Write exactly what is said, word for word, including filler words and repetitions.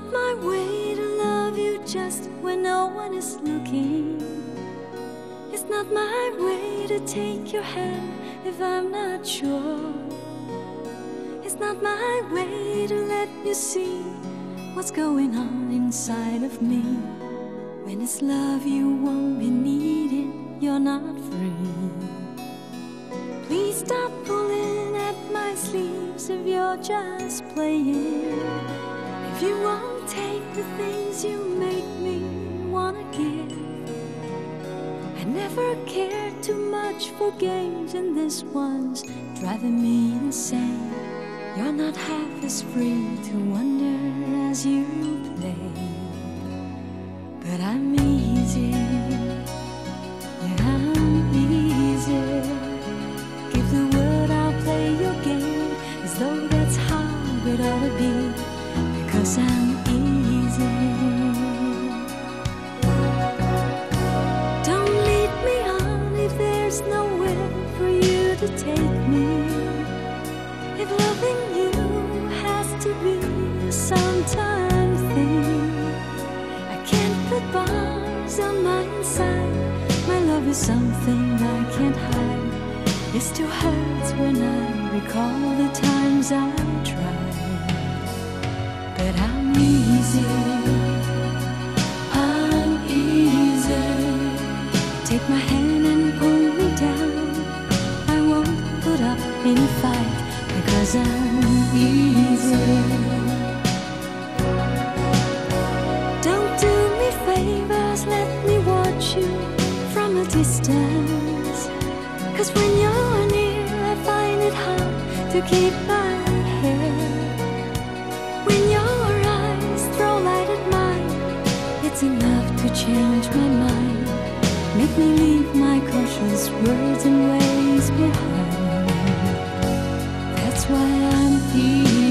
my way to love you just when no one is looking. It's not my way to take your hand if I'm not sure. It's not my way to let you see what's going on inside of me. When it's love you won't be needing, you're not free. Please stop pulling at my sleeves if you're just playing. If you won't take the things you make me wanna give. I never cared too much for games, and this one's driving me insane. You're not half as free to wonder as you play. But I'm easy, yeah, I'm easy. Give the word, I'll play your game, as though that's how it ought to be, because I'm easy. Don't lead me on if there's nowhere for you to take me. If loving you has to be a sometime thing, I can't put bars on my inside. My love is something I can't hide. It still hurts when I recall the times I tried. But I'm easy, I'm easy. Take my hand and pull me down. I won't put up any fight, because I'm easy. Don't do me favors, let me watch you from a distance. Cause when you're near, I find it hard to keep my head. When your eyes throw light at mine, it's enough to change my mind. Make me leave my cautious words and ways behind. That's why I'm here.